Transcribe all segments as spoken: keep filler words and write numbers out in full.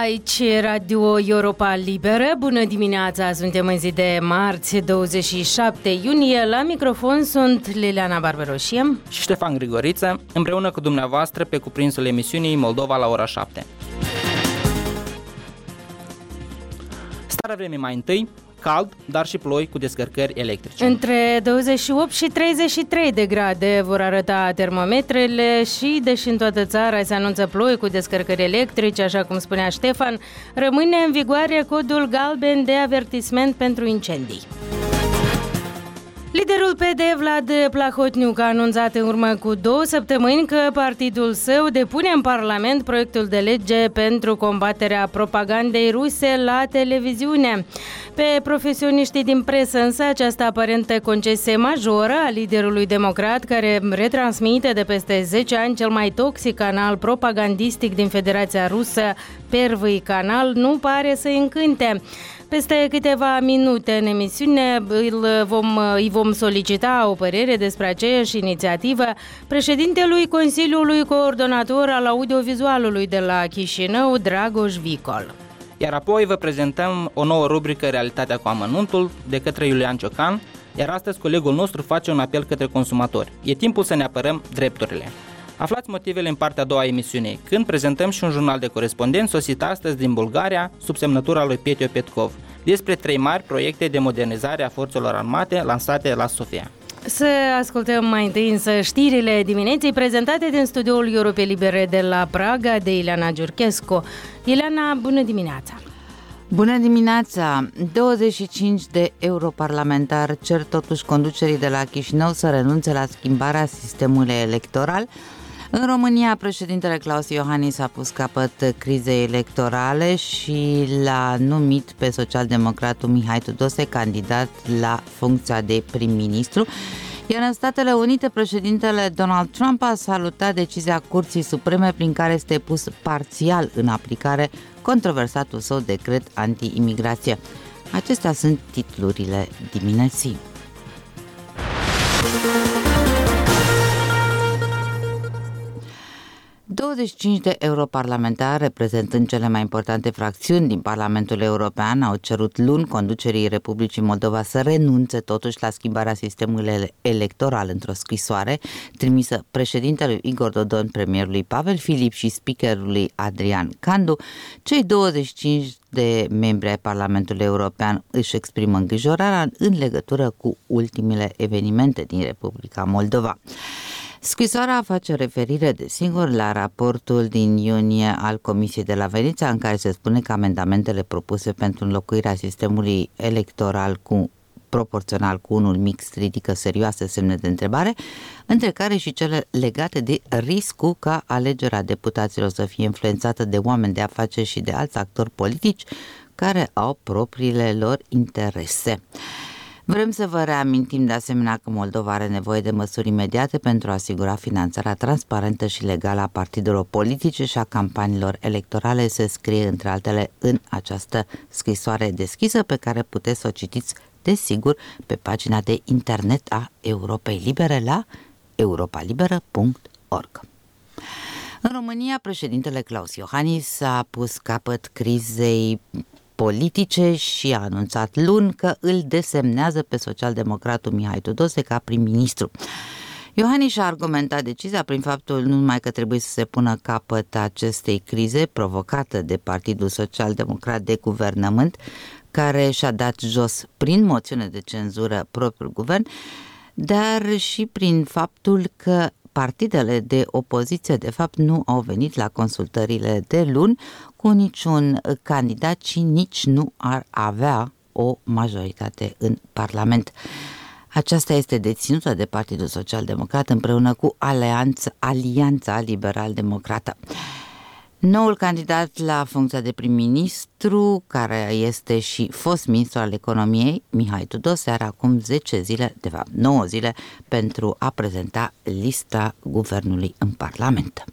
Aici Radio Europa Liberă. Bună dimineața, suntem în zi de marți, douăzeci și șapte iunie. La microfon sunt Liliana Barberoșie și Ștefan Grigoriță, împreună cu dumneavoastră pe cuprinsul emisiunii Moldova la ora șapte. Starea vremii mai întâi, cald, dar și ploi cu descărcări electrice. Între douăzeci și opt și treizeci și trei de grade vor arăta termometrele și, deși în toată țara se anunță ploi cu descărcări electrice, așa cum spunea Ștefan, rămâne în vigoare codul galben de avertisment pentru incendii. Liderul P D, Vlad Plahotniuc, a anunțat în urmă cu două săptămâni că partidul său depune în Parlament proiectul de lege pentru combaterea propagandei ruse la televiziune. Pe profesioniștii din presă însă această aparentă concesie majoră a liderului democrat, care retransmite de peste zece ani cel mai toxic canal propagandistic din Federația Rusă, Первый Canal, nu pare să-i încânte. Peste câteva minute în emisiune îl vom, îi vom solicita o părere despre aceeași inițiativă președintelui Consiliului Coordonator al Audiovizualului de la Chișinău, Dragoș Vicol. Iar apoi vă prezentăm o nouă rubrică Realitatea cu amănuntul de către Iulian Ciocan, iar astăzi colegul nostru face un apel către consumatori. E timpul să ne apărăm drepturile. Aflați motivele în partea a doua a emisiunii, când prezentăm și un jurnal de corespondenți sosit astăzi din Bulgaria, sub semnătura lui Petio Petkov, despre trei mari proiecte de modernizare a forțelor armate lansate la Sofia. Să ascultăm mai întâi însă știrile dimineții prezentate din studioul Europei Libere de la Praga de Ileana Giurchescu. Ileana, bună dimineața! Bună dimineața! douăzeci și cinci de europarlamentari cer totuși conducerii de la Chișinău să renunțe la schimbarea sistemului electoral. În România, președintele Klaus Iohannis a pus capăt crizei electorale și l-a numit pe socialdemocratul Mihai Tudose candidat la funcția de prim-ministru. Iar în Statele Unite, președintele Donald Trump a salutat decizia Curții Supreme prin care este pus parțial în aplicare controversatul său decret anti-imigrație. Acestea sunt titlurile dimineții. douăzeci și cinci de europarlamentari, reprezentând cele mai importante fracțiuni din Parlamentul European, au cerut luni conducerii Republicii Moldova să renunțe totuși la schimbarea sistemului electoral într-o scrisoare trimisă președintelui Igor Dodon, premierului Pavel Filip și speakerului Adrian Candu. Cei douăzeci și cinci de membri ai Parlamentului European își exprimă îngrijorarea în legătură cu ultimele evenimente din Republica Moldova. Scrisoarea face referire, desigur, la raportul din iunie al Comisiei de la Veneția, în care se spune că amendamentele propuse pentru înlocuirea sistemului electoral cu proporțional cu unul mixt ridică serioase semne de întrebare, între care și cele legate de riscul ca alegerea deputaților să fie influențată de oameni de afaceri și de alți actori politici care au propriile lor interese. Vrem să vă reamintim de asemenea că Moldova are nevoie de măsuri imediate pentru a asigura finanțarea transparentă și legală a partidelor politice și a campaniilor electorale, se scrie între altele în această scrisoare deschisă pe care puteți să o citiți, desigur, pe pagina de internet a Europei Libere la europa liberă punct org. În România, președintele Klaus Iohannis a pus capăt crizei politice și a anunțat luni că îl desemnează pe socialdemocratul Mihai Tudose ca prim-ministru. Iohannis a argumentat decizia prin faptul nu numai că trebuie să se pună capăt acestei crize provocată de Partidul Social-Democrat de Guvernământ, care și-a dat jos prin moțiune de cenzură propriul guvern, dar și prin faptul că partidele de opoziție, de fapt, nu au venit la consultările de luni cu niciun candidat și nici nu ar avea o majoritate în Parlament. Aceasta este deținută de Partidul Social-Democrat împreună cu Alianța, Alianța Liberal-Democrată. Noul candidat la funcția de prim-ministru, care este și fost ministru al economiei, Mihai Tudose, are acum zece zile, de fapt nouă zile, pentru a prezenta lista guvernului în Parlament.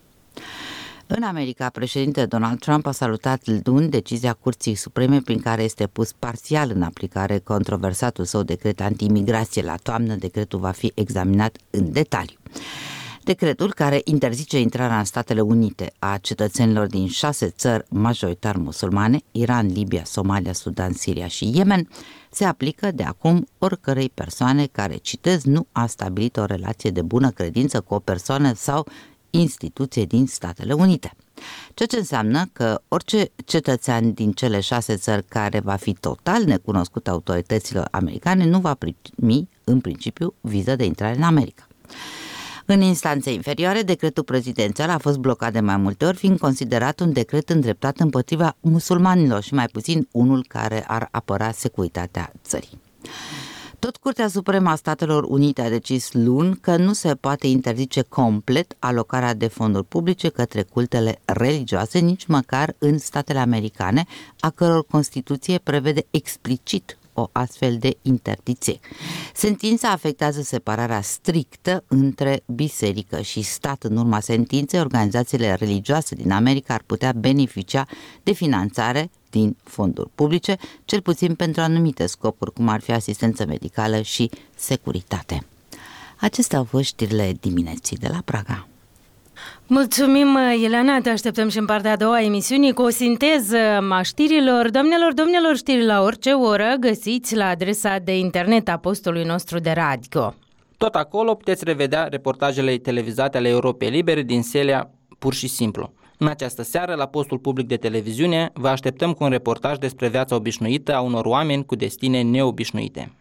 În America, președintele Donald Trump a salutat luni decizia Curții Supreme prin care este pus parțial în aplicare controversatul său decret anti-imigrație. La toamnă, decretul va fi examinat în detaliu. Decretul care interzice intrarea în Statele Unite a cetățenilor din șase țări majoritar musulmane, Iran, Libia, Somalia, Sudan, Siria și Yemen, se aplică de acum oricărei persoane care, citez, nu a stabilit o relație de bună credință cu o persoană sau instituție din Statele Unite. Ceea ce înseamnă că orice cetățean din cele șase țări care va fi total necunoscut autorităților americane nu va primi, în principiu, viză de intrare în America. În instanțe inferioare, decretul prezidențial a fost blocat de mai multe ori, fiind considerat un decret îndreptat împotriva musulmanilor și mai puțin unul care ar apăra securitatea țării. Tot Curtea Supremă a Statelor Unite a decis luni că nu se poate interzice complet alocarea de fonduri publice către cultele religioase, nici măcar în statele americane, a căror Constituție prevede explicit o astfel de interdicție. Sentința afectează separarea strictă între biserică și stat. În urma sentinței, organizațiile religioase din America ar putea beneficia de finanțare din fonduri publice, cel puțin pentru anumite scopuri, cum ar fi asistență medicală și securitate. Acestea au fost știrile dimineții de la Praga. Mulțumim, Ileana, te așteptăm și în partea a doua a emisiunii cu o sinteză a știrilor. Doamnelor, domnilor, știri la orice oră găsiți la adresa de internet a postului nostru de radio. Tot acolo puteți revedea reportajele televizate ale Europei Libere din Selia, pur și simplu. În această seară, la postul public de televiziune, vă așteptăm cu un reportaj despre viața obișnuită a unor oameni cu destine neobișnuite.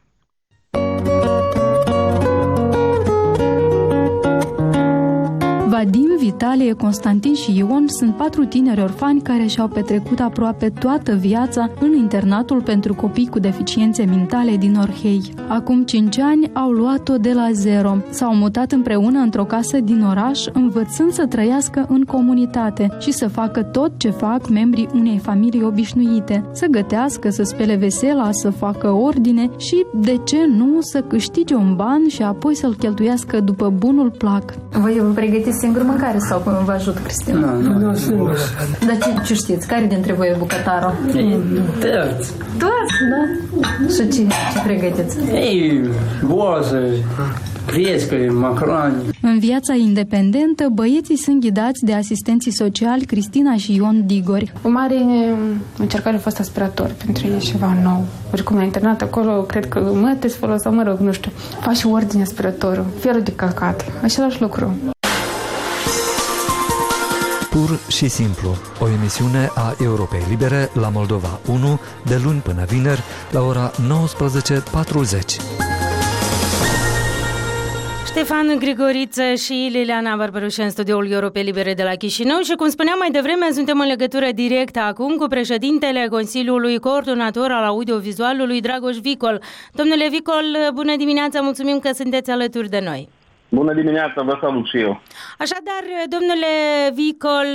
Vadim, Vitalie, Constantin și Ion sunt patru tineri orfani care și-au petrecut aproape toată viața în internatul pentru copii cu deficiențe mentale din Orhei. Acum cinci ani au luat-o de la zero. S-au mutat împreună într-o casă din oraș, învățând să trăiască în comunitate și să facă tot ce fac membrii unei familii obișnuite. Să gătească, să spele vesela, să facă ordine și, de ce nu, să câștige un ban și apoi să-l cheltuiască după bunul plac. Voi vă pregătiți singur mâncare sau vă ajută Cristina? Nu, nu, singur. Dar ce, ce știți? Care dintre voi e bucătarul? Toți. Toți? Da? Și ce, ce pregătiți? Ei, boază, priescă, macroni. În viața independentă, băieții sunt ghidați de asistenții sociali Cristina și Ion Digori. O mare încercare a fost aspirator pentru ei ceva nou. Oricum la internat acolo, cred că mătăți folosau, mă rog, nu știu, faci și ordine aspiratorul, felul de căcat, același lucru. Pur și simplu, o emisiune a Europei Libere la Moldova unu, de luni până vineri, la ora nouăsprezece patruzeci. Ștefan Grigoriță și Liliana Barbaruș în studioul Europei Libere de la Chișinău și, cum spuneam mai devreme, suntem în legătură directă acum cu președintele Consiliului Coordonator al Audiovizualului, Dragoș Vicol. Domnule Vicol, bună dimineața, mulțumim că sunteți alături de noi. Bună dimineața, vă salut și eu. Așadar, domnule Vicol,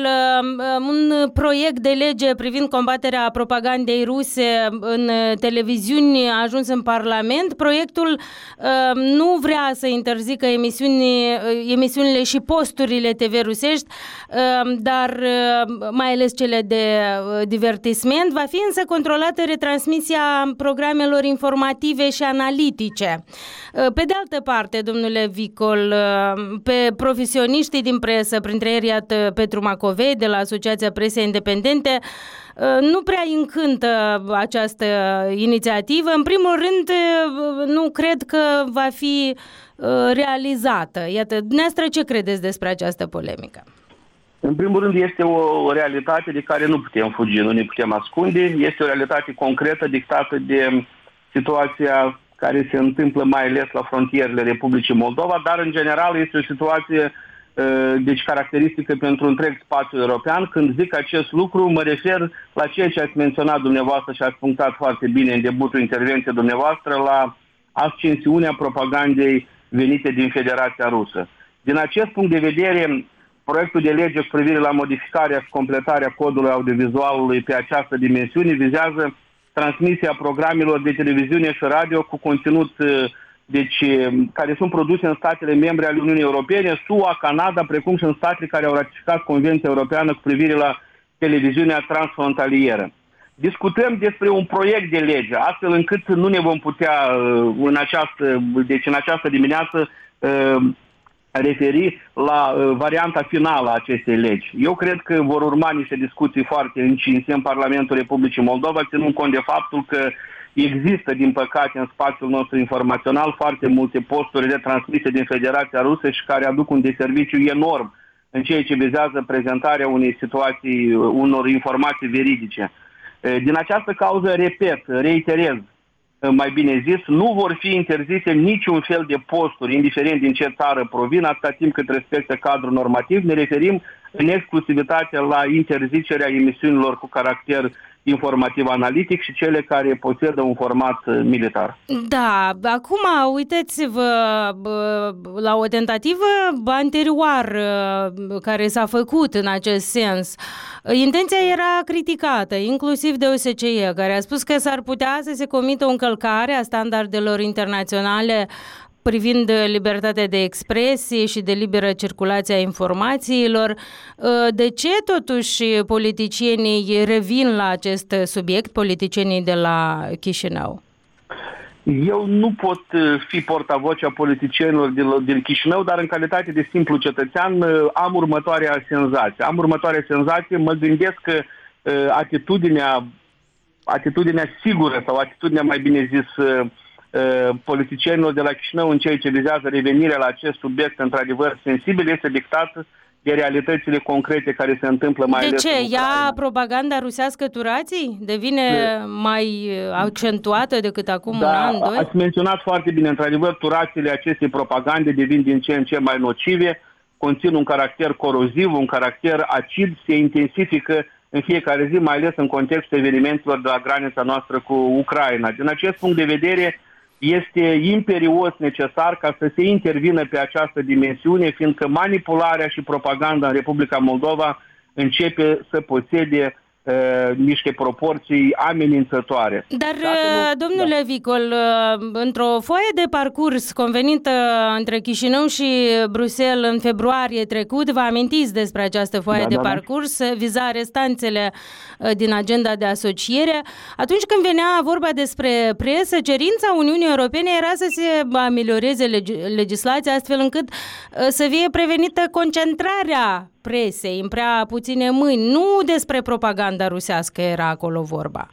un proiect de lege privind combaterea propagandei ruse în televiziuni a ajuns în Parlament. Proiectul nu vrea să interzică emisiuni, emisiunile și posturile T V rusești, dar mai ales cele de divertisment. Va fi însă controlată retransmisia programelor informative și analitice. Pe de altă parte, domnule Vicol, pe profesioniștii din presă, printre ei iată Petru Macovei de la Asociația Presei Independente, nu prea încântă această inițiativă. În primul rând, nu cred că va fi realizată. Iată, dumneavoastră, ce credeți despre această polemică? În primul rând, este o realitate de care nu putem fugi, nu ne putem ascunde. Este o realitate concretă dictată de situația care se întâmplă mai ales la frontierele Republicii Moldova, dar în general este o situație deci caracteristică pentru întreg spațiul european. Când zic acest lucru, mă refer la ceea ce ați menționat dumneavoastră și ați punctat foarte bine în debutul intervenției dumneavoastră, la ascensiunea propagandei venite din Federația Rusă. Din acest punct de vedere, proiectul de lege cu privire la modificarea și completarea codului audiovizualului pe această dimensiune vizează transmisia programelor de televiziune și radio cu conținut deci, care sunt produse în statele membre ale Uniunii Europene, S U A, Canada, precum și în statele care au ratificat Convenția Europeană cu privire la televiziunea transfrontalieră. Discutăm despre un proiect de lege, astfel încât nu ne vom putea în această, deci în această dimineață referi la uh, varianta finală a acestei legi. Eu cred că vor urma niște discuții foarte încinse în Parlamentul Republicii Moldova, ținând cont de faptul că există, din păcate, în spațiul nostru informațional foarte multe posturi retransmise din Federația Rusă și care aduc un deserviciu enorm în ceea ce vizează prezentarea unei situații, unor informații veridice. Din această cauză, repet, reiterez, mai bine zis, nu vor fi interzise niciun fel de posturi, indiferent din ce țară provin, atâta timp cât respectă cadrul normativ. Ne referim în exclusivitate la interzicerea emisiunilor cu caracter informativ-analitic și cele care posedă un format militar. Da, acum uitați-vă la o tentativă anterioară care s-a făcut în acest sens. Intenția era criticată, inclusiv de O S C E, care a spus că s-ar putea să se comită o încălcare a standardelor internaționale privind libertatea de expresie și de liberă circulație a informațiilor. De ce totuși politicienii revin la acest subiect, politicienii de la Chișinău? Eu nu pot fi portavocea politicienilor din, din Chișinău, dar în calitate de simplu cetățean am următoarea senzație. Am următoarea senzație, mă gândesc că atitudinea, atitudinea sigură sau atitudinea, mai bine zis, politicienilor de la Chișinău în ceea ce vizează revenirea la acest subiect într-adevăr sensibil este dictat de realitățile concrete care se întâmplă mai de ales. De ce? Ea propaganda rusească turații? Devine de... mai accentuată decât acum da, un an, doi? Ați menționat foarte bine. Într-adevăr, turațiile acestei propagande devin din ce în ce mai nocive, conțin un caracter coroziv, un caracter acid, se intensifică în fiecare zi, mai ales în contextul evenimentelor de la granița noastră cu Ucraina. Din acest punct de vedere, este imperios necesar ca să se intervină pe această dimensiune, fiindcă manipularea și propaganda în Republica Moldova începe să posede uh, niște proporții amenințătoare. Dar, nu... domnule da. Vicol, într-o foaie de parcurs convenită între Chișinău și Bruxelles în februarie trecut, vă amintiți despre această foaie da, de da, parcurs, da. viza restanțele din agenda de asociere. Atunci când venea vorba despre presă, cerința Uniunii Europene era să se amelioreze leg- legislația astfel încât să fie prevenită concentrarea presei în prea puține mâini. Nu despre propaganda rusească era acolo vorba.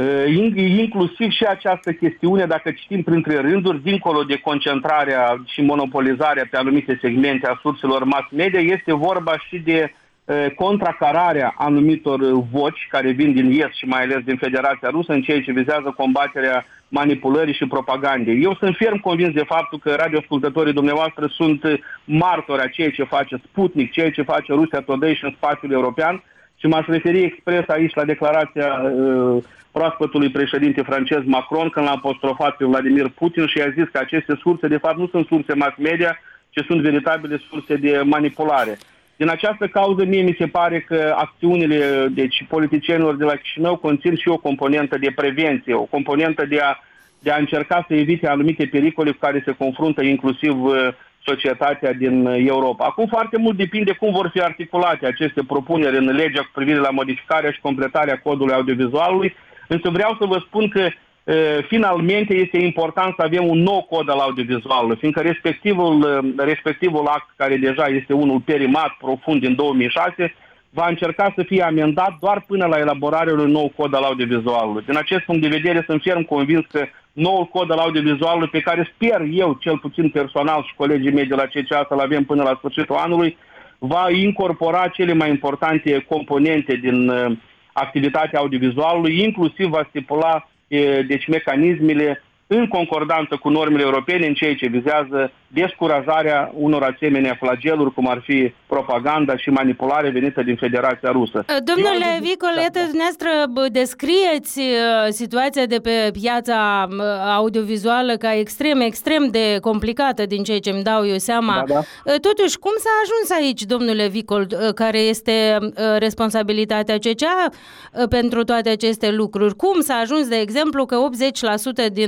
Inclusiv și această chestiune, dacă citim printre rânduri, dincolo de concentrarea și monopolizarea pe anumite segmente a surselor mass media, este vorba și de contracararea anumitor voci care vin din Est și mai ales din Federația Rusă în ceea ce vizează combaterea manipulării și propagandei. Eu sunt ferm convins de faptul că radioascultătorii dumneavoastră sunt martori a ceea ce face Sputnik, ceea ce face Rusia Today și în spațiul european și m-aș referi expres aici la declarația uh, proaspătului președinte francez Macron când l-a apostrofat pe Vladimir Putin și a zis că aceste surse de fapt nu sunt surse mass media, ci sunt veritabile surse de manipulare. Din această cauză, mie mi se pare că acțiunile deci, politicienilor de la Chișinău conțin și o componentă de prevenție, o componentă de a, de a încerca să evite anumite pericole cu care se confruntă inclusiv societatea din Europa. Acum foarte mult depinde cum vor fi articulate aceste propuneri în legea cu privire la modificarea și completarea codului audiovizualului, însă vreau să vă spun că finalmente este important să avem un nou cod al audiovizualului, fiindcă respectivul, respectivul act, care deja este unul perimat profund din două mii șase, va încerca să fie amendat doar până la elaborarea unui nou cod al audiovizualului. Din acest punct de vedere sunt ferm convins că noul cod al audiovizualului, pe care sper eu, cel puțin personal și colegii mei de la C C A să-l avem până la sfârșitul anului, va incorpora cele mai importante componente din uh, activitatea audiovizualului, inclusiv va stipula deci mecanismele în concordanță cu normele europene în ceea ce vizează descurajarea unor asemenea flageluri, cum ar fi propaganda și manipulare venită din Federația Rusă. Domnule Vicol, iată, dumneavoastră descrieți situația de pe piața audiovizuală ca extrem, extrem de complicată din ceea ce îmi dau eu seama. Da, da. Totuși, cum s-a ajuns aici, domnule Vicol, care este responsabilitatea C C A pentru toate aceste lucruri? Cum s-a ajuns, de exemplu, că optzeci la sută din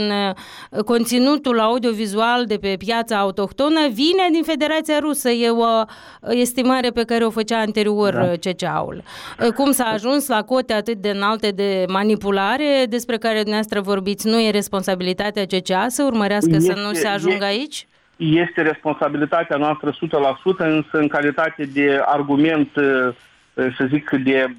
conținutul audiovizual de pe piața autohtonă vine din Federația Rusă? E o estimare pe care o făcea anterior da. C C A-ul. Cum s-a ajuns la cote atât de înalte de manipulare despre care dumneavoastră vorbiți? Nu e responsabilitatea C C A să urmărească este, să nu se ajungă e, aici? este responsabilitatea noastră o sută la sută, însă în calitate de argument, să zic, de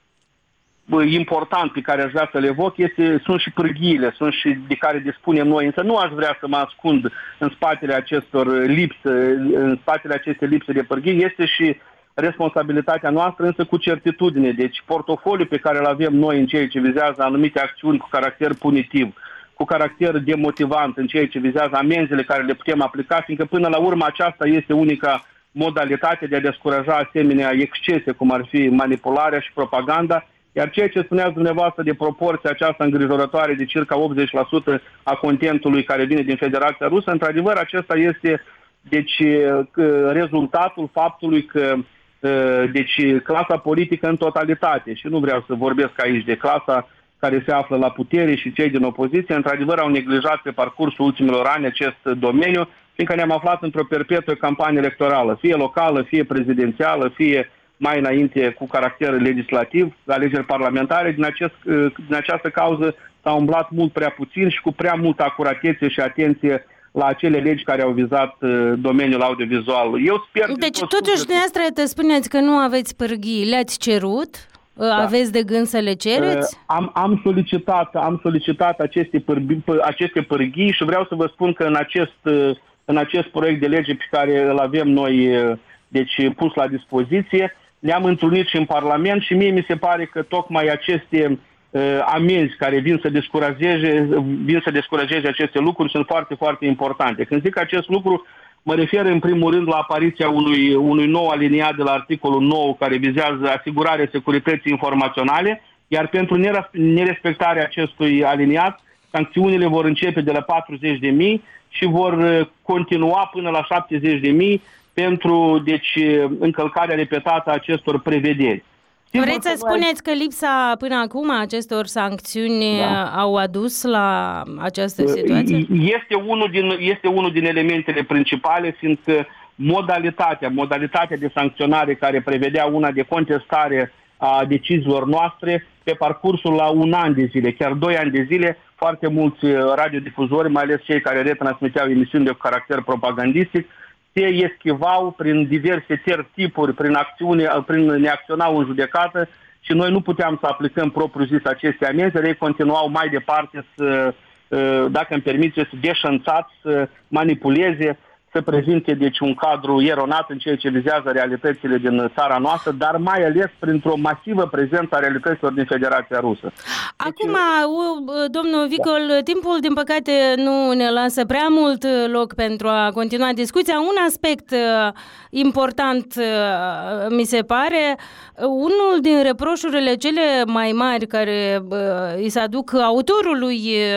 important pe care aș vrea să le evoc, este, sunt și pârghiile, sunt și de care dispunem noi, însă nu aș vrea să mă ascund în spatele acestor lipse, în spatele acestei lipse de pârghii, este și responsabilitatea noastră, însă cu certitudine. Deci portofoliul pe care îl avem noi în ceea ce vizează anumite acțiuni cu caracter punitiv, cu caracter demotivant în ceea ce vizează amenzile care le putem aplica, fiindcă până la urmă aceasta este unica modalitate de a descuraja asemenea excese, cum ar fi manipularea și propaganda, iar ceea ce spuneați dumneavoastră de proporția aceasta îngrijorătoare de circa optzeci la sută a contentului care vine din Federația Rusă, într-adevăr acesta este deci, rezultatul faptului că deci, clasa politică în totalitate, și nu vreau să vorbesc aici de clasa care se află la putere și cei din opoziție, într-adevăr au neglijat pe parcursul ultimilor ani acest domeniu, fiindcă ne-am aflat într-o perpetuă campanie electorală, fie locală, fie prezidențială, fie mai înainte cu caracter legislativ, alegeri parlamentare. Din, acest, din această cauză s-a umblat mult prea puțin și cu prea multă acuratețe și atenție la acele legi care au vizat domeniul audiovizual. Eu sper deci totuși dumneavoastră te spuneți că nu aveți pârghii, le-ați cerut? Da. Aveți de gând să le cereți? Am, am solicitat, am solicitat aceste, pârghii, aceste pârghii și vreau să vă spun că în acest, în acest proiect de lege pe care îl avem noi deci, pus la dispoziție, ne-am întâlnit și în Parlament și mie mi se pare că tocmai aceste uh, amenzi care vin să descurajeze, vin să descurajeze aceste lucruri sunt foarte, foarte importante. Când zic acest lucru, mă refer în primul rând la apariția unui, unui nou aliniat de la articolul nouă care vizează asigurarea securității informaționale, iar pentru nerespectarea acestui aliniat, sancțiunile vor începe de la patruzeci de mii și vor continua până la șaptezeci de mii pentru deci, încălcarea repetată a acestor prevederi. Vreți să spuneți că lipsa până acum a acestor sancțiuni da. au adus la această situație? Este unul din, este unul din elementele principale, fiindcă modalitatea, modalitatea de sancționare care prevedea una de contestare a deciziilor noastre pe parcursul la un an de zile, chiar doi ani de zile, foarte mulți radiodifuzori, mai ales cei care retransmiteau emisiuni de caracter propagandistic, se eschivau prin diverse tertipuri, prin acțiune, prin neacționau în judecată și noi nu puteam să aplicăm propriu-zis aceste amenzi, ei continuau mai departe să, dacă îmi permiteți, deșanțați, să manipuleze, să prezinte deci un cadru eronat în ceea ce vizează realitățile din țara noastră, dar mai ales printr-o masivă prezență a realităților din Federația Rusă. Acum, deci, domnul Vicol, da. timpul din păcate nu ne lasă prea mult loc pentru a continua discuția. Un aspect important mi se pare, unul din reproșurile cele mai mari care îi se aduc autorului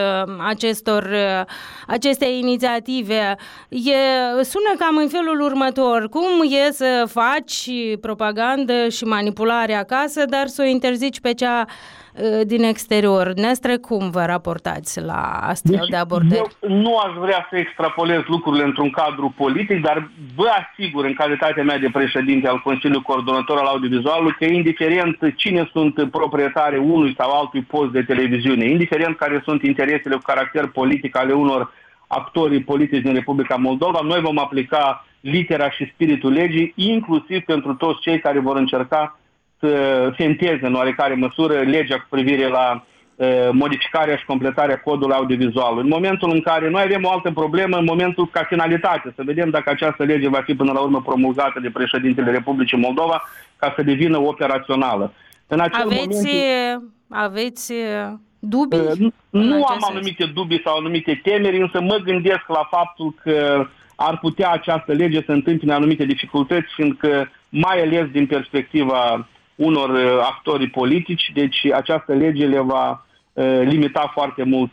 acestor, acestei inițiative e sună cam în felul următor. Cum e să faci propagandă și manipulare acasă, dar să o interzici pe cea din exterior? Nestre, cum vă raportați la astfel deci, de abordări? Eu nu aș vrea să extrapolez lucrurile într-un cadru politic, dar vă asigur în calitatea mea de președinte al Consiliului Coordonator al Audiovizualului că indiferent cine sunt proprietari unui sau altui post de televiziune, indiferent care sunt interesele cu caracter politic ale unor actorii politici din Republica Moldova, noi vom aplica litera și spiritul legii, inclusiv pentru toți cei care vor încerca să fenteze în oarecare măsură legea cu privire la uh, modificarea și completarea codului audiovizual. În momentul în care noi avem o altă problemă, în momentul ca finalitate, să vedem dacă această lege va fi până la urmă promulgată de președintele Republicii Moldova ca să devină operațională. În acel aveți, moment, aveți dubii? Uh, nu am anumite dubii sau anumite temeri, însă mă gândesc la faptul că ar putea această lege să întâmpine anumite dificultăți, fiindcă mai ales din perspectiva unor actori politici, deci această lege le va limita foarte mult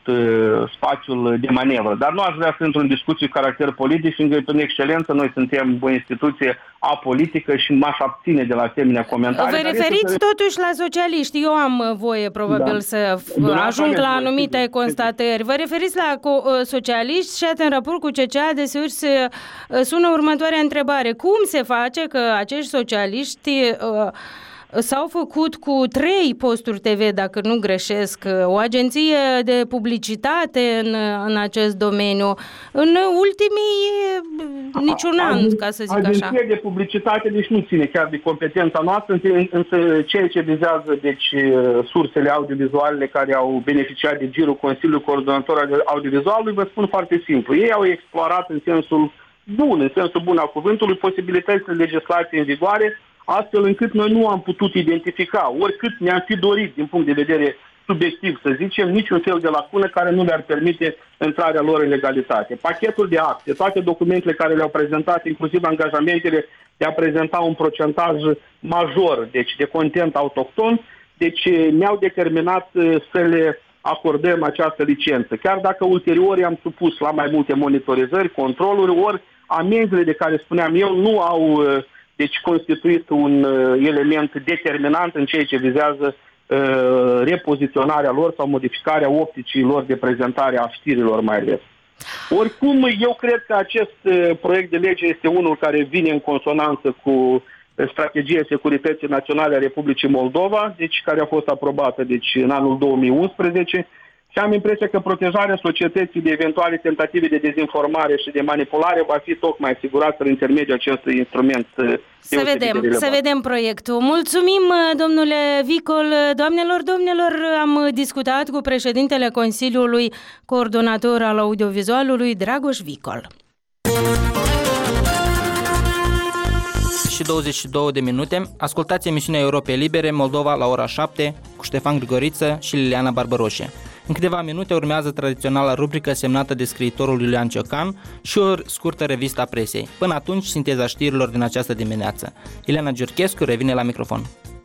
spațiul de manevră. Dar nu aș vrea să intru în discuții cu caracter politic, fiindcă prin excelență noi suntem o instituție apolitică și m-aș abține de la asemenea comentarii. Vă referiți să... totuși la socialiști. Eu am voie probabil da. să ajung la anumite voi, constatări. Vă referiți la socialiști și în raport cu C C A deseori se sună următoarea întrebare. Cum se face că acești socialiști S-au făcut cu trei posturi T V, dacă nu greșesc, o agenție de publicitate în, în acest domeniu. În ultimii niciun A, an, ca să zic agenție așa. de publicitate, deci nu ține chiar de competența noastră, însă ceea ce vizează deci, sursele audiovizuale care au beneficiat de girul Consiliului Coordonator Audiovizualului, vă spun foarte simplu. Ei au explorat în sensul bun, în sensul bun al cuvântului, posibilitățile legislației în vigoare, astfel încât noi nu am putut identifica, oricât ne-am fi dorit din punct de vedere subiectiv, să zicem, niciun fel de lacună care nu le-ar permite intrarea lor în legalitate. Pachetul de acte, toate documentele care le-au prezentat, inclusiv angajamentele de a prezenta un procentaj major, deci de content autohton, deci ne-au determinat să le acordăm această licență. Chiar dacă ulterior i-am supus la mai multe monitorizări, controluri, ori amenzile de care spuneam eu nu au deci constituit un element determinant în ceea ce vizează uh, repoziționarea lor sau modificarea opticii lor de prezentare a știrilor mai ales. Oricum, eu cred că acest uh, proiect de lege este unul care vine în consonanță cu strategia securității naționale a Republicii Moldova, deci care a fost aprobată deci, în anul două mii unsprezece. Și am impresia că protejarea societății de eventuale tentative de dezinformare și de manipulare va fi tocmai asigurată prin intermediul acestui instrument. Să vedem, să vedem proiectul. Mulțumim, domnule Vicol. Doamnelor, domnilor, am discutat cu președintele Consiliului Coordonator al Audiovizualului, Dragoș Vicol. Și douăzeci și două de minute, ascultați emisiunea Europei Libere, Moldova la ora șapte, cu Ștefan Grigoriță și Liliana Barbăroșe. În câteva minute urmează tradiționala rubrică semnată de scriitorul Iulian Ciocan și o scurtă revistă a presei. Până atunci, sinteza știrilor din această dimineață. Ileana Giurchescu revine la microfon.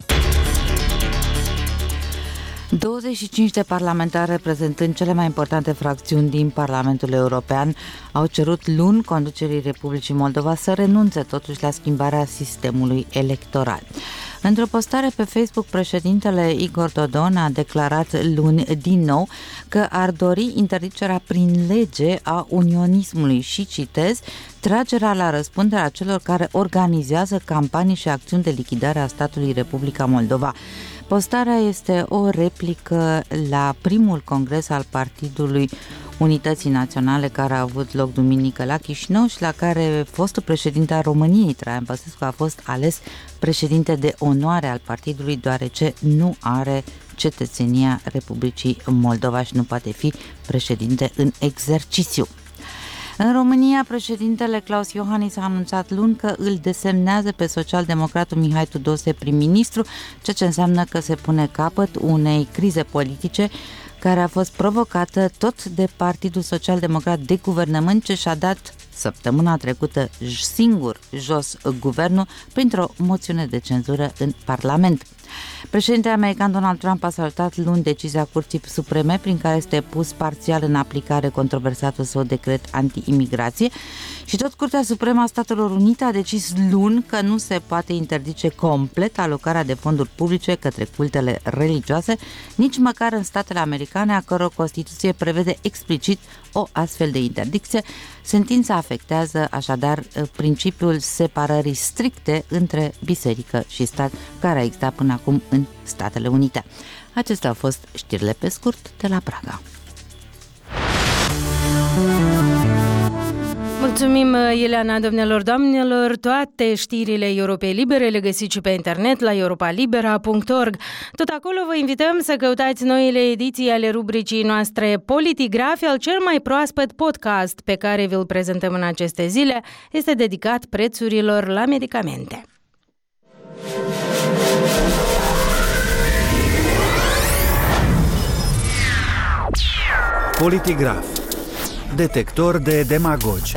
douăzeci și cinci de parlamentari reprezentând cele mai importante fracțiuni din Parlamentul European au cerut luni conducerii Republicii Moldova să renunțe totuși la schimbarea sistemului electoral. Într-o postare pe Facebook, președintele Igor Dodon a declarat luni din nou că ar dori interzicerea prin lege a unionismului și, citez, tragerea la răspundere a celor care organizează campanii și acțiuni de lichidare a statului Republica Moldova. Postarea este o replică la primul congres al Partidului Unității Naționale care a avut loc duminică la Chișinău și la care fostul președinte al României, Traian Băsescu, a fost ales președinte de onoare al partidului, deoarece nu are cetățenia Republicii Moldova și nu poate fi președinte în exercițiu. În România, președintele Klaus Iohannis a anunțat luni că îl desemnează pe socialdemocratul Mihai Tudose prim-ministru, ceea ce înseamnă că se pune capăt unei crize politice care a fost provocată tot de Partidul Social-Democrat de Guvernământ, ce și-a dat săptămâna trecută singur jos guvernul printr-o moțiune de cenzură în Parlament. Președintele american Donald Trump a salutat luni decizia Curții Supreme prin care este pus parțial în aplicare controversatul său decret anti-imigrație și tot Curtea Supremă a Statelor Unite a decis luni că nu se poate interzice complet alocarea de fonduri publice către cultele religioase, nici măcar în statele americane, a căror Constituție prevede explicit o astfel de interdicție. Sentința afectează așadar principiul separării stricte între biserică și stat care a existat până acum în Statele Unite. Acestea au fost știrile pe scurt de la Praga. Mulțumim, Ileana, domnilor, doamnelor. Toate știrile Europei Libere le găsiți și pe internet la europa libera punct org. Tot acolo vă invităm să căutați noile ediții ale rubricii noastre Politigraf. Al cel mai proaspăt podcast pe care vi-l prezentăm în aceste zile este dedicat prețurilor la medicamente. Politigraf. Detector de demagogi.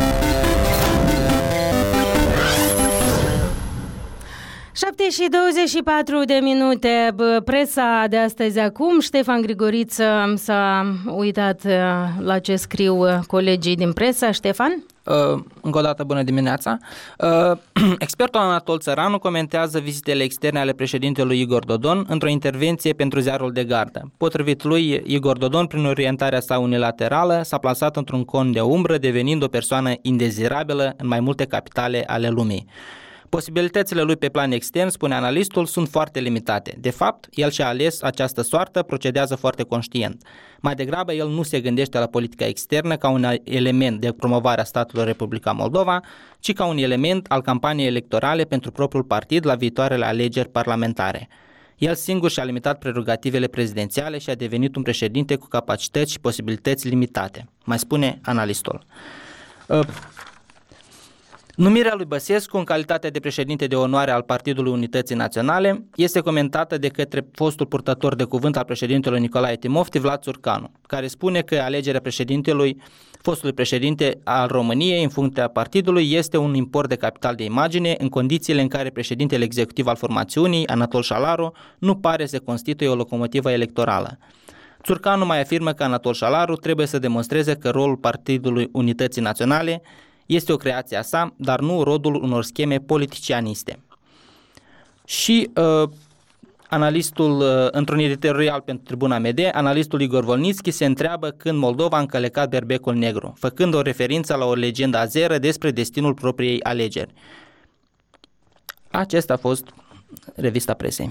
șapte și douăzeci și patru de minute. Presa de astăzi acum. Ștefan Grigoriță s-a uitat la ce scriu colegii din presă. Ștefan? Uh, încă o dată bună dimineața. Uh, expertul Anatol Țăranu comentează vizitele externe ale președintelui Igor Dodon într-o intervenție pentru ziarul de gardă. Potrivit lui, Igor Dodon, prin orientarea sa unilaterală, s-a plasat într-un con de umbră, devenind o persoană indezirabilă în mai multe capitale ale lumii. Posibilitățile lui pe plan extern, spune analistul, sunt foarte limitate. De fapt, el și-a ales această soartă, procedează foarte conștient. Mai degrabă, el nu se gândește la politica externă ca un element de promovare a statului Republica Moldova, ci ca un element al campaniei electorale pentru propriul partid la viitoarele alegeri parlamentare. El singur și-a limitat prerogativele prezidențiale și a devenit un președinte cu capacități și posibilități limitate, mai spune analistul. Numirea lui Băsescu în calitate de președinte de onoare al Partidului Unității Naționale este comentată de către fostul purtător de cuvânt al președintelui Nicolae Timofti, Vlad Țurcanu, care spune că alegerea președintelui, fostului președinte al României în funcția partidului este un import de capital de imagine în condițiile în care președintele executiv al formațiunii, Anatol Șalaru, nu pare să constituie o locomotivă electorală. Țurcanu mai afirmă că Anatol Șalaru trebuie să demonstreze că rolul Partidului Unității Naționale este o creație a sa, dar nu rodul unor scheme politicianiste. Și uh, analistul, uh, într-un editorial pentru Tribuna M D, analistul Igor Volnitski se întreabă când Moldova a încălecat berbecul negru, făcând o referință la o legendă azeră despre destinul propriei alegeri. Acesta a fost revista presei.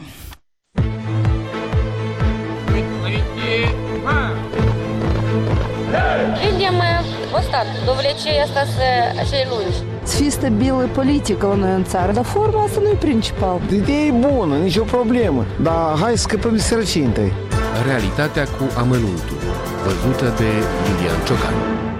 Видим остатки, довлече остаться așa lungi. Să fie stabilă politică la noi în țară, dar forma asta nu e principal. Ideea e bună, nicio problemă, dar hai să scăpăm de sărăcie întâi. Realitatea cu amănuntul, văzută de Iulian Ciocan.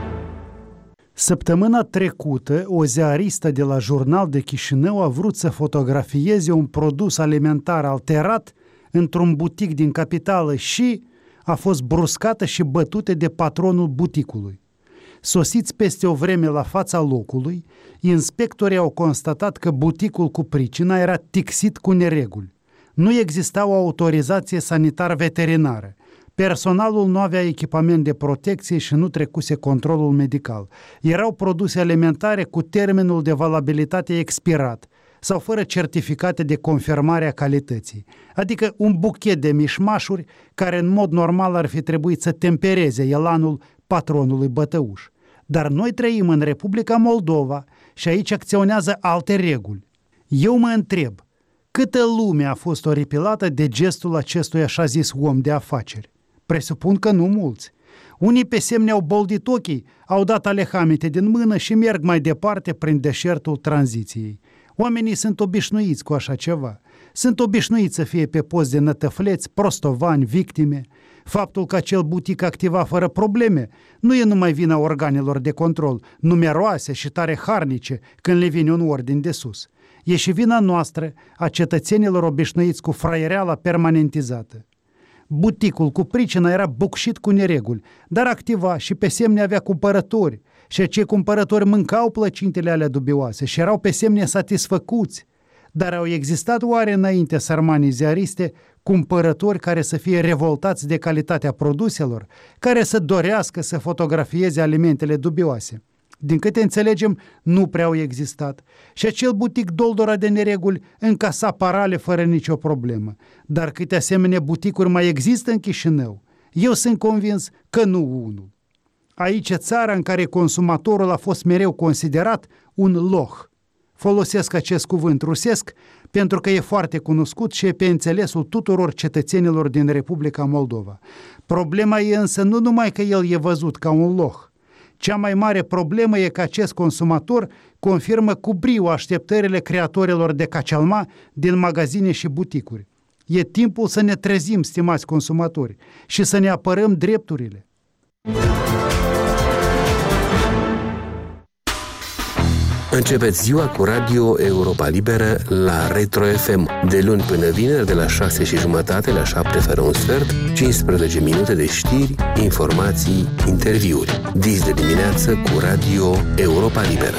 Săptămâna trecută, o ziaristă de la Jurnal de Chișinău a vrut să fotografieze un produs alimentar alterat într-un butic din capitală și a fost bruscată și bătută de patronul buticului. Sosiți peste o vreme la fața locului, inspectorii au constatat că buticul cu pricina era tixit cu nereguli. Nu exista o autorizație sanitar-veterinară. Personalul nu avea echipament de protecție și nu trecuse controlul medical. Erau produse alimentare cu termenul de valabilitate expirat sau fără certificate de confirmare a calității, adică un buchet de mișmașuri care în mod normal ar fi trebuit să tempereze elanul patronului bătăuș. Dar noi trăim în Republica Moldova și aici acționează alte reguli. Eu mă întreb, câtă lume a fost oripilată de gestul acestui așa zis om de afaceri? Presupun că nu mulți. Unii pe semne au boldit ochii, au dat alehamite din mână și merg mai departe prin deșertul tranziției. Oamenii sunt obișnuiți cu așa ceva. Sunt obișnuiți să fie pe post de nătăfleți, prostovani, victime. Faptul că acel butic activa fără probleme nu e numai vina organelor de control, numeroase și tare harnice când le vine un ordin de sus. E și vina noastră, a cetățenilor obișnuiți cu fraiereala permanentizată. Buticul cu pricina era bucșit cu nereguli, dar activa și pe semne avea cumpărători și acei cumpărători mâncau plăcintele alea dubioase și erau pe semne satisfăcuți. Dar au existat oare înainte sărmanii ziariste cumpărători care să fie revoltați de calitatea produselor, care să dorească să fotografieze alimentele dubioase? Din câte înțelegem, nu prea au existat. Și acel butic doldora de nereguli încasa parale fără nicio problemă. Dar câte asemenea buticuri mai există în Chișinău? Eu sunt convins că nu unul. Aici e țara în care consumatorul a fost mereu considerat un loh. Folosesc acest cuvânt rusesc pentru că e foarte cunoscut și e pe înțelesul tuturor cetățenilor din Republica Moldova. Problema e însă nu numai că el e văzut ca un loh. Cea mai mare problemă e că acest consumator confirmă cu brio așteptările creatorilor de cacealma din magazine și buticuri. E timpul să ne trezim, stimați consumatori, și să ne apărăm drepturile. Începeți ziua cu Radio Europa Liberă la Retro F M, de luni până vineri, de la șase și jumătate la șapte fără un sfert, cincisprezece minute de știri, informații, interviuri. Dis de dimineață cu Radio Europa Liberă.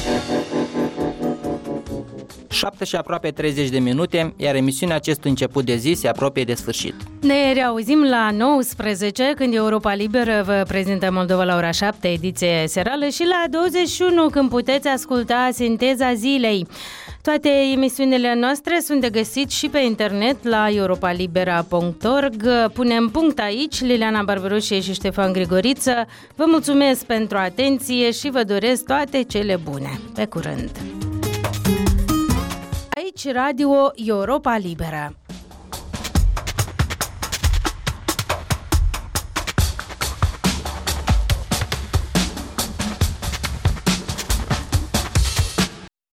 șapte și aproape treizeci de minute, iar emisiunea acestui început de zi se apropie de sfârșit. Ne reauzim la nouăsprezece, când Europa Liberă vă prezintă Moldova la ora șapte, ediție serală, și la douăzeci și unu, când puteți asculta Sinteza Zilei. Toate emisiunile noastre sunt de găsit și pe internet la europalibera punct org. Punem punct aici. Liliana Barberușie și Ștefan Grigoriță vă mulțumesc pentru atenție și vă doresc toate cele bune. Pe curând! Aici Radio Europa Liberă.